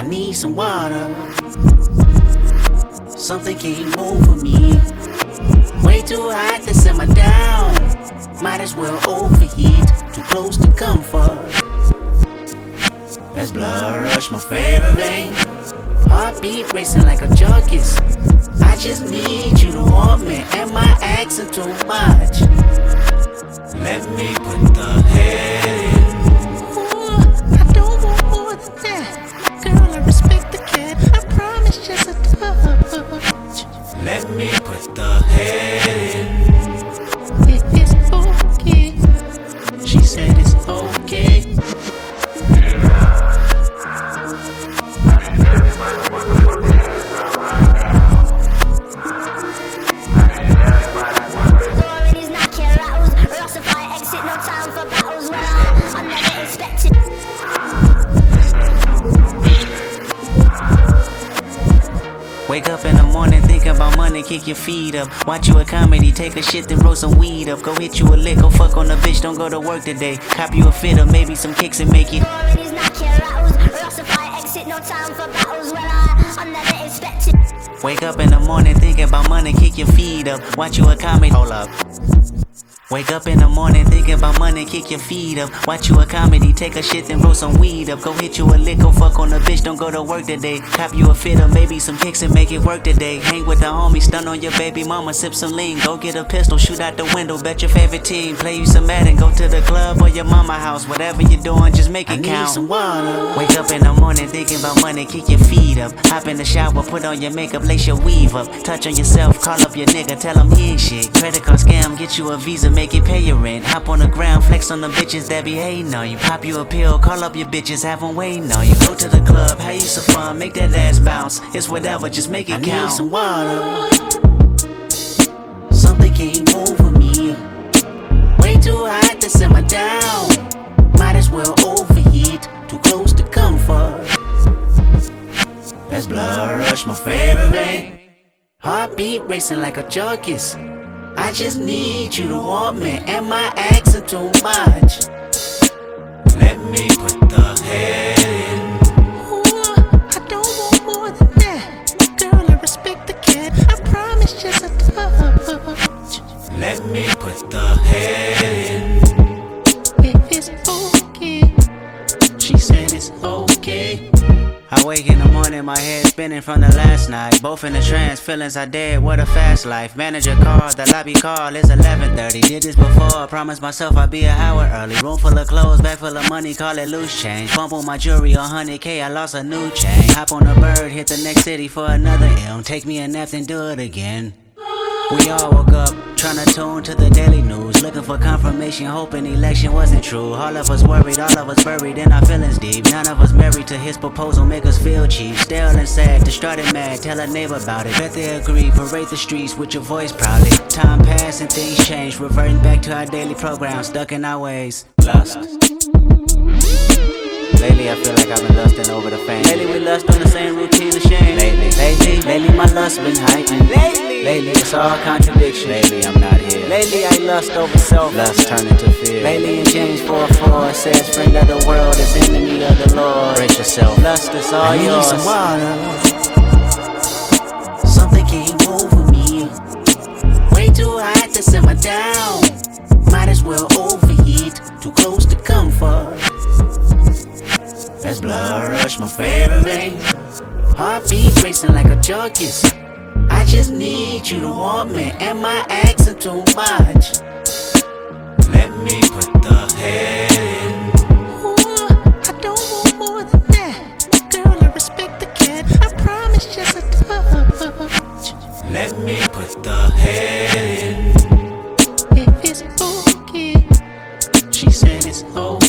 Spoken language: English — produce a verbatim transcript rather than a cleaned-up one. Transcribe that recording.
need some water. Something came over me. Way too hot to simmer down. Might as well overheat. Too close to comfort. That's blood rush, my favorite thing. Heartbeat racing like a junkies. I just need you to want me. Am I asking too much? Let me put the head in. Ooh, I don't want more than that. Girl, I respect the cat. I promise just a touch. Let me put the head in. It is okay. She said it's okay. Wake up in the morning, think about money, kick your feet up. Watch you a comedy, take a shit, then roll some weed up. Go hit you a lick, go fuck on the bitch, don't go to work today. Cop you a fit or maybe some kicks and make it. Wake up in the morning, think about money, kick your feet up. Watch you a comedy, hold up. Wake up in the morning, thinking about money, kick your feet up. Watch you a comedy, take a shit, then roll some weed up. Go hit you a lick, go fuck on the bitch, don't go to work today. Cop you a fit or maybe some kicks and make it work today. Hang with the homies, stun on your baby mama, sip some lean. Go get a pistol, shoot out the window, bet your favorite team. Play you some Madden, go to the club or your mama house. Whatever you're doing, just make it I count. need some water. Wake up in the morning, thinking about money, kick your feet up. Hop in the shower, put on your makeup, lace your weave up. Touch on yourself, call up your nigga, tell him he ain't shit. Credit card scam, get you a visa, make it pay your rent. Hop on the ground, flex on the bitches that be hating on you. Pop you a pill, call up your bitches, have them waiting on you. Go to the club, have you some fun, make that ass bounce. It's whatever, just make it I count. need some water. Something came over me. Way too hot to simmer down. Might as well overheat. Too close to comfort. That's blood rush, my favorite thing. Heartbeat racing like a junkies. I just need you to want me. Am I asking too much? Let me put the head in. Ooh, I don't want more than that. Girl, I respect the cat. I promise just a touch. Let me put the head in. It is okay. She said it's okay. I wake in the morning, my head spinning from the last night. Both in the trance, feelings are dead, what a fast life. Manager called, the lobby call, it's eleven thirty. Did this before, promised myself I'd be an hour early. Room full of clothes, bag full of money, call it loose change. Bump on my jewelry, one hundred K, I lost a new chain. Hop on a bird, hit the next city for another M. Take me a nap, then do it again. We all woke up, tryna tune to the daily news. Looking for confirmation, hoping the election wasn't true. All of us worried, all of us buried in our feelings deep. None of us married to his proposal, make us feel cheap. Stale and sad, distraught and mad, tell a neighbor about it. Bet they agree, parade the streets with your voice proudly. Time passed and things changed, reverting back to our daily program, stuck in our ways. Lust. Lately I feel like I've been lusting over the fame. Lately we lust on the same routine of shame. Lately, lately, lately my lust been heightened. Lately, lately it's all contradiction. Lately I'm not here. Lately I lust over self. Lust turn into fear. Lately in James four four it says, friend of the world is enemy of the Lord. Brace yourself. Lust is all I need yours. some water. Something came over me. Way too hot to simmer down. Might as well overheat. Too close to comfort. That's blood rush, my favorite thing. Heartbeat racing like a junkies. I just need you to want me. Am I asking too much? Let me put the head in. Ooh, I don't want more than that. Girl, I respect the cat. I promise just a touch. Let me put the head in. It is okay. She said it's okay.